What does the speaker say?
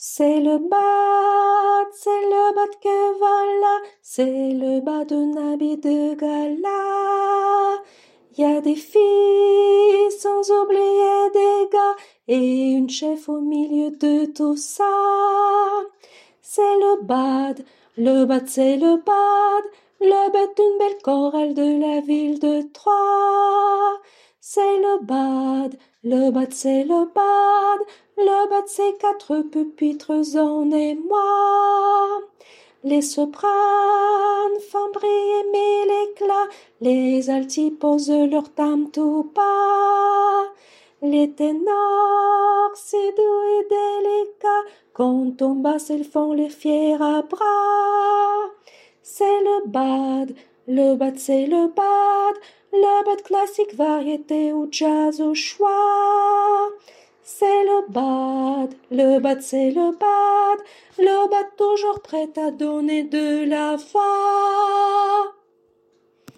C'est le bad que voilà, c'est le bad d'un habit de gala. Y a des filles sans oublier des gars et une chef au milieu de tout ça. C'est le bad c'est le bad d'une belle chorale de la ville de Troyes. C'est le bad c'est le bad c'est quatre pupitres en émoi. Les sopranes font briller mille éclats, les altis posent leur tam tout bas. Les ténors, si doux et délicats, quand on basse, ils font les fiers à bras. C'est le bad c'est le bad classique, variété ou jazz au choix. C'est le bad c'est le bad toujours prêt à donner de la voix.